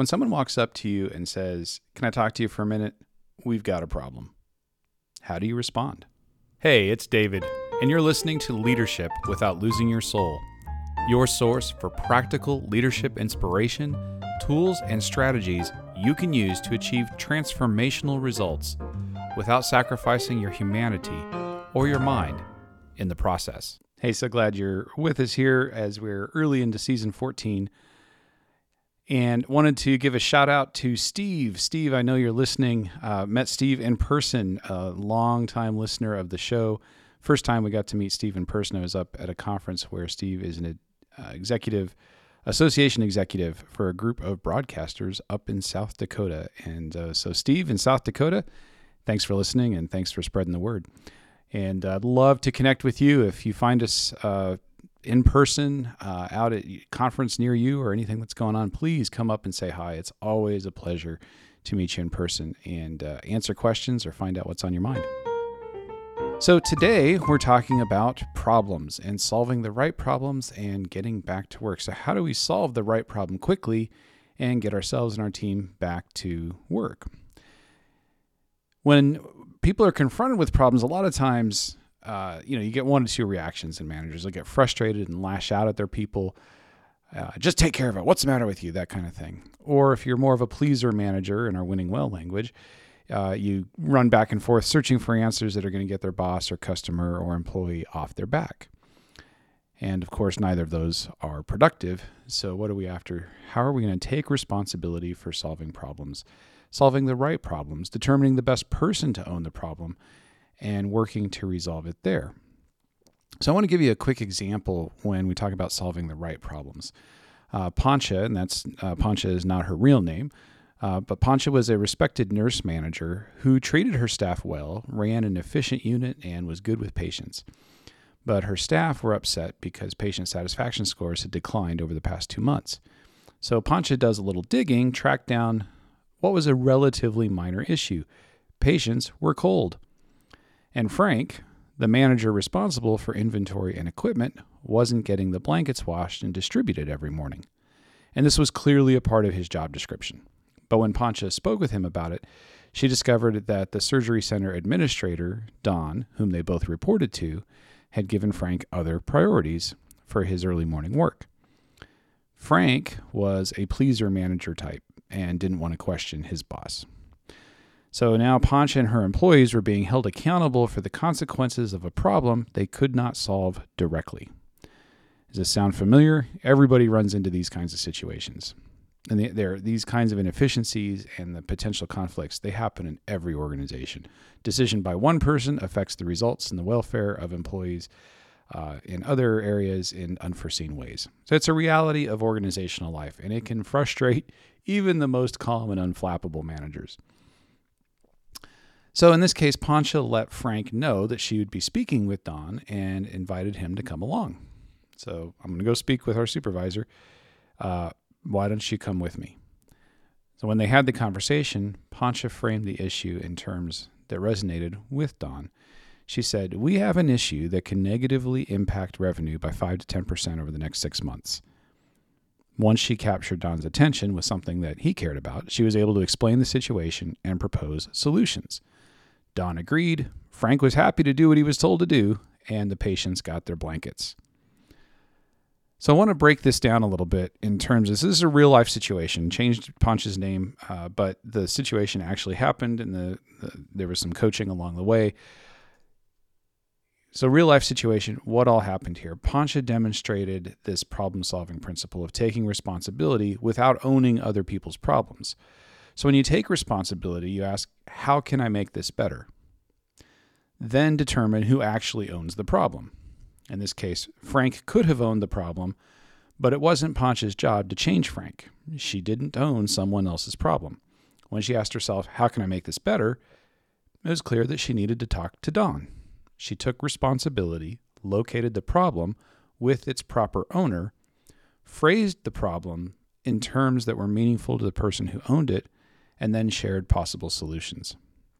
When someone walks up to you and says, "Can I talk to you for a minute? We've got a problem." How do you respond? Hey, it's David, and you're listening to Leadership Without Losing Your Soul, your source for practical leadership inspiration, tools, and strategies you can use to achieve transformational results without sacrificing your humanity or your mind in the process. Hey, so glad you're with us here as we're early into season 14. And wanted to give a shout out to Steve. Steve, I know you're listening. Met Steve in person, a long-time listener of the show. First time we got to meet Steve in person, I was up at a conference where Steve is an association executive for a group of broadcasters up in South Dakota. And so Steve in South Dakota, thanks for listening and thanks for spreading the word. And I'd love to connect with you if you find us in person, out at a conference near you or anything that's going on. Please come up and say hi. It's always a pleasure to meet you in person and answer questions or find out what's on your mind. So today we're talking about problems and solving the right problems and getting back to work. So how do we solve the right problem quickly and get ourselves and our team back to work? When people are confronted with problems, a lot of times, you get one or two reactions in managers. They'll get frustrated and lash out at their people. Just take care of it. What's the matter with you? That kind of thing. Or if you're more of a pleaser manager in our winning well language, you run back and forth searching for answers that are going to get their boss or customer or employee off their back. And of course, neither of those are productive. So what are we after? How are we going to take responsibility for solving problems, solving the right problems, determining the best person to own the problem, and working to resolve it there? So I want to give you a quick example when we talk about solving the right problems. Pancha, and Pancha is not her real name, but Pancha was a respected nurse manager who treated her staff well, ran an efficient unit, and was good with patients. But her staff were upset because patient satisfaction scores had declined over the past 2 months. So Pancha does a little digging, tracked down what was a relatively minor issue. Patients were cold. And Frank, the manager responsible for inventory and equipment, wasn't getting the blankets washed and distributed every morning. And this was clearly a part of his job description. But when Pancha spoke with him about it, she discovered that the surgery center administrator, Don, whom they both reported to, had given Frank other priorities for his early morning work. Frank was a pleaser manager type and didn't want to question his boss. So now Pancha and her employees were being held accountable for the consequences of a problem they could not solve directly. Does this sound familiar? Everybody runs into these kinds of situations. And these kinds of inefficiencies and the potential conflicts, they happen in every organization. Decision by one person affects the results and the welfare of employees in other areas in unforeseen ways. So it's a reality of organizational life, and it can frustrate even the most calm and unflappable managers. So in this case, Pancha let Frank know that she would be speaking with Don and invited him to come along. So I'm going to go speak with our supervisor. Why don't you come with me? So when they had the conversation, Pancha framed the issue in terms that resonated with Don. She said, "We have an issue that can negatively impact revenue by 5 to 10% over the next 6 months." Once she captured Don's attention with something that he cared about, she was able to explain the situation and propose solutions. Don agreed, Frank was happy to do what he was told to do, and the patients got their blankets. So I want to break this down a little bit in terms of, this is a real life situation, changed Pancha's name, but the situation actually happened and there was some coaching along the way. So real life situation, what all happened here? Pancha demonstrated this problem solving principle of taking responsibility without owning other people's problems. So when you take responsibility, you ask, how can I make this better? Then determine who actually owns the problem. In this case, Frank could have owned the problem, but it wasn't Pancha's job to change Frank. She didn't own someone else's problem. When she asked herself, how can I make this better? It was clear that she needed to talk to Don. She took responsibility, located the problem with its proper owner, phrased the problem in terms that were meaningful to the person who owned it, and then shared possible solutions.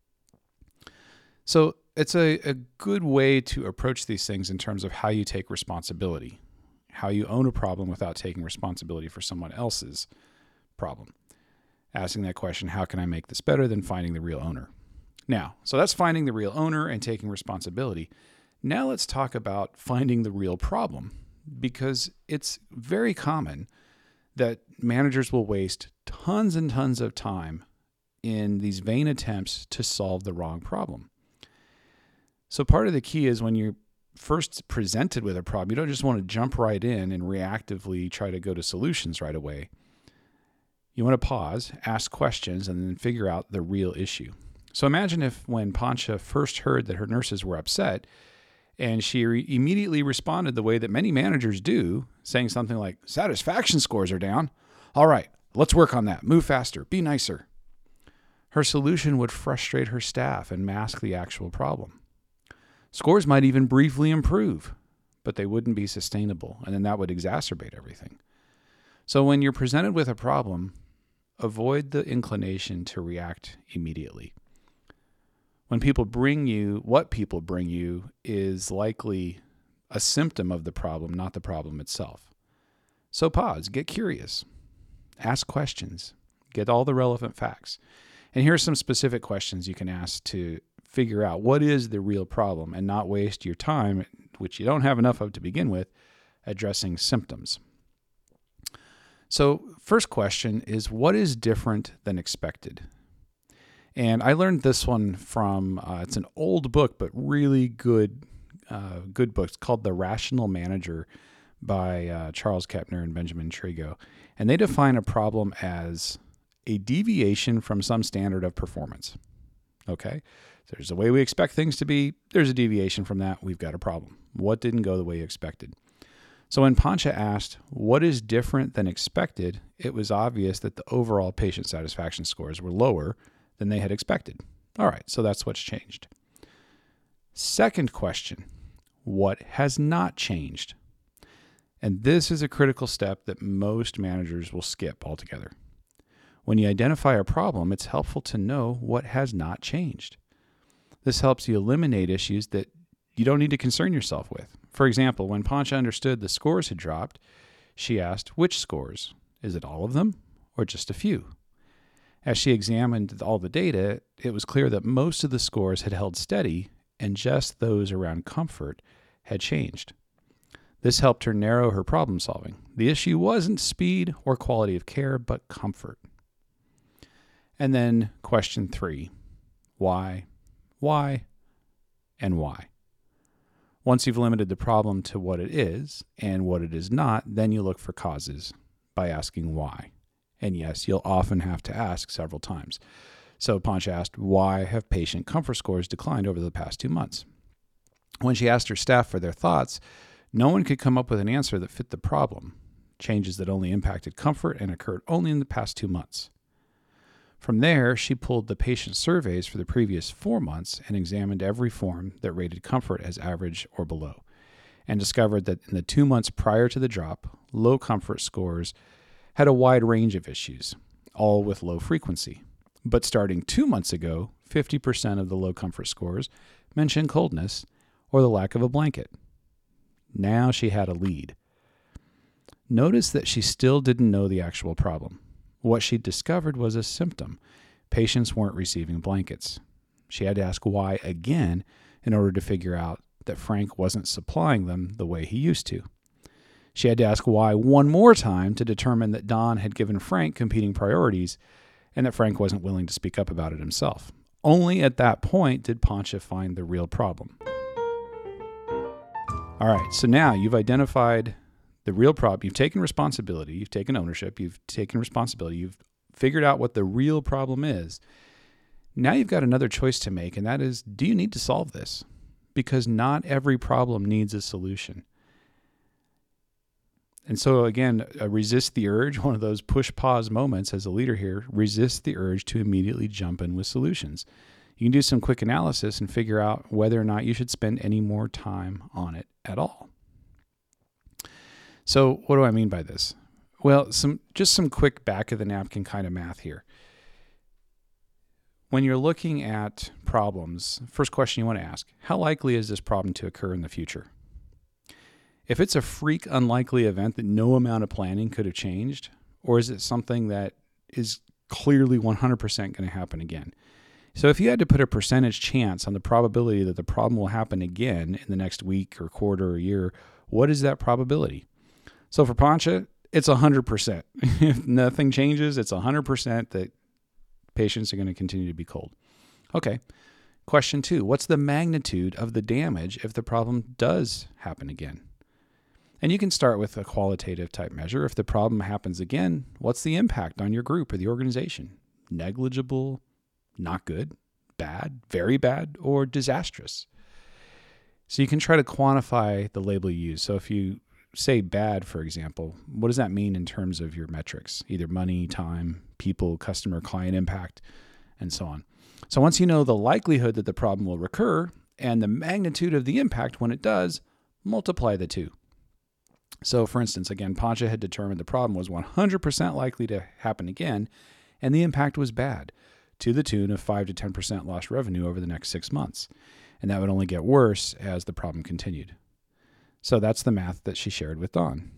So it's a good way to approach these things in terms of how you take responsibility, how you own a problem without taking responsibility for someone else's problem. asking that question, how can I make this better, than finding the real owner. Now, so that's finding the real owner and taking responsibility. Now let's talk about finding the real problem, because it's very common that managers will waste tons and tons of time in these vain attempts to solve the wrong problem. So part of the key is when you're first presented with a problem, you don't just want to jump right in and reactively try to go to solutions right away. You want to pause, ask questions, and then figure out the real issue. So imagine if when Pancha first heard that her nurses were upset, and she immediately responded the way that many managers do, saying something like, satisfaction scores are down. All right, let's work on that. Move faster. Be nicer. Her solution would frustrate her staff and mask the actual problem. Scores might even briefly improve, but they wouldn't be sustainable, and then that would exacerbate everything. So when you're presented with a problem, avoid the inclination to react immediately. When people bring you, what people bring you is likely a symptom of the problem, not the problem itself. So pause, get curious, ask questions, get all the relevant facts. And here are some specific questions you can ask to figure out what is the real problem and not waste your time, which you don't have enough of to begin with, addressing symptoms. So first question is, what is different than expected? And I learned this one from, it's an old book, but really good book. It's called The Rational Manager by Charles Kepner and Benjamin Trigo. And they define a problem as a deviation from some standard of performance. Okay? There's a way we expect things to be. There's a deviation from that. We've got a problem. What didn't go the way you expected? So when Pancha asked, what is different than expected, it was obvious that the overall patient satisfaction scores were lower than they had expected. All right, so that's what's changed. Second question, what has not changed? And this is a critical step that most managers will skip altogether. When you identify a problem, it's helpful to know what has not changed. This helps you eliminate issues that you don't need to concern yourself with. For example, when Pancha understood the scores had dropped, she asked, which scores? Is it all of them or just a few? As she examined all the data, it was clear that most of the scores had held steady and just those around comfort had changed. This helped her narrow her problem solving. The issue wasn't speed or quality of care, but comfort. And then question 3, why, and why? Once you've limited the problem to what it is and what it is not, then you look for causes by asking why. And yes, you'll often have to ask several times. So Pancha asked, why have patient comfort scores declined over the past 2 months? When she asked her staff for their thoughts, no one could come up with an answer that fit the problem, changes that only impacted comfort and occurred only in the past 2 months. From there, she pulled the patient surveys for the previous 4 months and examined every form that rated comfort as average or below, and discovered that in the 2 months prior to the drop, low comfort scores had a wide range of issues, all with low frequency. But starting 2 months ago, 50% of the low comfort scores mentioned coldness or the lack of a blanket. Now she had a lead. Notice that she still didn't know the actual problem. What she discovered was a symptom. Patients weren't receiving blankets. She had to ask why again in order to figure out that Frank wasn't supplying them the way he used to. She had to ask why one more time to determine that Don had given Frank competing priorities and that Frank wasn't willing to speak up about it himself. Only at that point did Pancha find the real problem. All right, so now you've identified the real problem. You've taken responsibility. You've taken ownership. You've taken responsibility. You've figured out what the real problem is. Now you've got another choice to make, and that is, do you need to solve this? Because not every problem needs a solution. And so again, resist the urge, one of those push-pause moments as a leader here, resist the urge to immediately jump in with solutions. You can do some quick analysis and figure out whether or not you should spend any more time on it at all. So what do I mean by this? Well, some quick back-of-the-napkin kind of math here. When you're looking at problems, first question you want to ask, how likely is this problem to occur in the future? If it's a freak unlikely event that no amount of planning could have changed, or is it something that is clearly 100% going to happen again. So if you had to put a percentage chance on the probability that the problem will happen again in the next week or quarter or year, what is that probability? So for Pancha, it's 100%. If nothing changes, it's 100% that patients are going to continue to be cold. Okay. Question 2, what's the magnitude of the damage if the problem does happen again? And you can start with a qualitative type measure. If the problem happens again, what's the impact on your group or the organization? Negligible, not good, bad, very bad, or disastrous? So you can try to quantify the label you use. So if you say bad, for example, what does that mean in terms of your metrics? Either money, time, people, customer, client impact, and so on. So once you know the likelihood that the problem will recur and the magnitude of the impact when it does, multiply the two. So for instance, again, Pancha had determined the problem was 100% likely to happen again, and the impact was bad, to the tune of 5 to 10% lost revenue over the next 6 months. And that would only get worse as the problem continued. So that's the math that she shared with Dawn.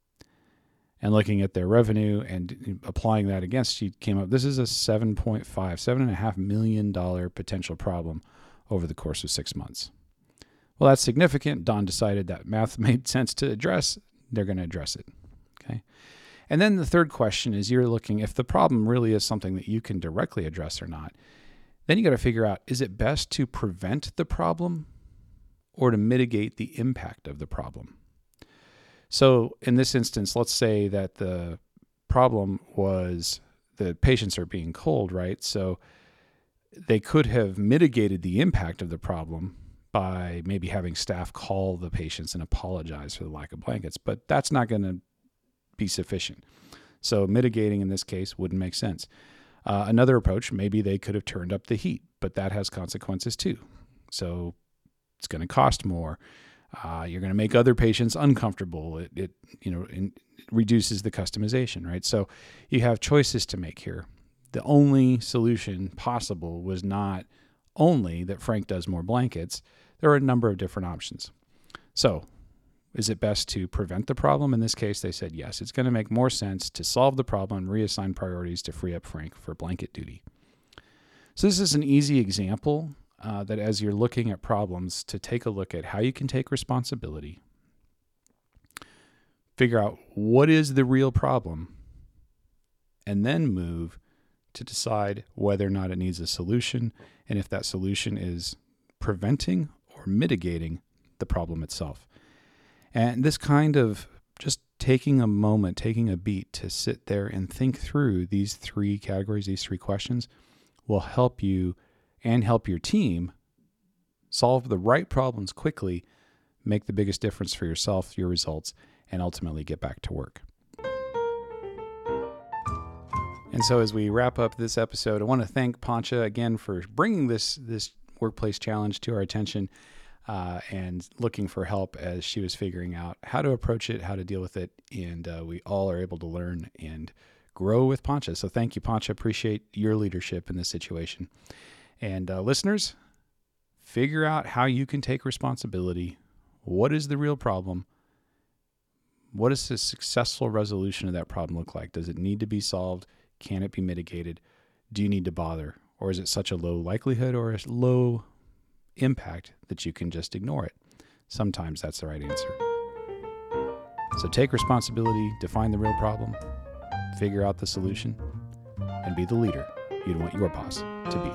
And looking at their revenue and applying that against, she came up, this is a $7.5 million potential problem over the course of 6 months. Well, that's significant. Dawn decided that math made sense to address. They're going to address it. Okay. And then the third question is you're looking if the problem really is something that you can directly address or not. Then you got to figure out, is it best to prevent the problem or to mitigate the impact of the problem? So in this instance, let's say that the problem was the patients are being cold, right? So they could have mitigated the impact of the problem by maybe having staff call the patients and apologize for the lack of blankets, but that's not going to be sufficient. So mitigating in this case wouldn't make sense. Another approach, maybe they could have turned up the heat, but that has consequences too. So it's going to cost more. You're going to make other patients uncomfortable. It reduces the customization, right? So you have choices to make here. The only solution possible was not only that Frank does more blankets. There are a number of different options. So is it best to prevent the problem? In this case, they said yes. It's going to make more sense to solve the problem and reassign priorities to free up Frank for blanket duty. So this is an easy example that as you're looking at problems, to take a look at how you can take responsibility, figure out what is the real problem, and then move to decide whether or not it needs a solution, and if that solution is preventing or mitigating the problem itself. And this kind of just taking a moment, taking a beat to sit there and think through these three categories, these three questions, will help you and help your team solve the right problems quickly, make the biggest difference for yourself, your results, and ultimately get back to work. And so as we wrap up this episode, I want to thank Pancha again for bringing this workplace challenge to our attention and looking for help as she was figuring out how to approach it, how to deal with it. And we all are able to learn and grow with Pancha. So thank you, Pancha. Appreciate your leadership in this situation. And listeners, figure out how you can take responsibility. What is the real problem? What does a successful resolution of that problem look like? Does it need to be solved? Can it be mitigated? Do you need to bother? Or is it such a low likelihood or a low impact that you can just ignore it? Sometimes that's the right answer. So take responsibility, define the real problem, figure out the solution, and be the leader you'd want your boss to be.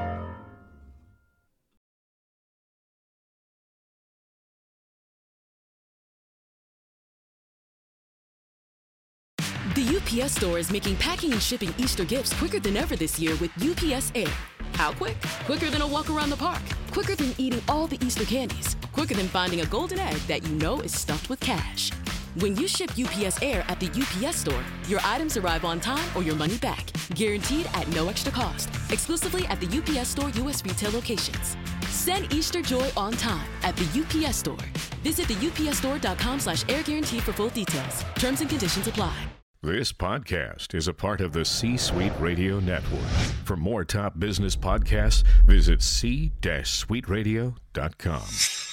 The UPS Store is making packing and shipping Easter gifts quicker than ever this year with UPS Air. How quick? Quicker than a walk around the park. Quicker than eating all the Easter candies. Quicker than finding a golden egg that you know is stuffed with cash. When you ship UPS Air at the UPS Store, your items arrive on time or your money back. Guaranteed at no extra cost. Exclusively at the UPS Store U.S. retail locations. Send Easter joy on time at the UPS Store. Visit the upsstore.com/air guarantee for full details. Terms and conditions apply. This podcast is a part of the C-Suite Radio Network. For more top business podcasts, visit c-suiteradio.com.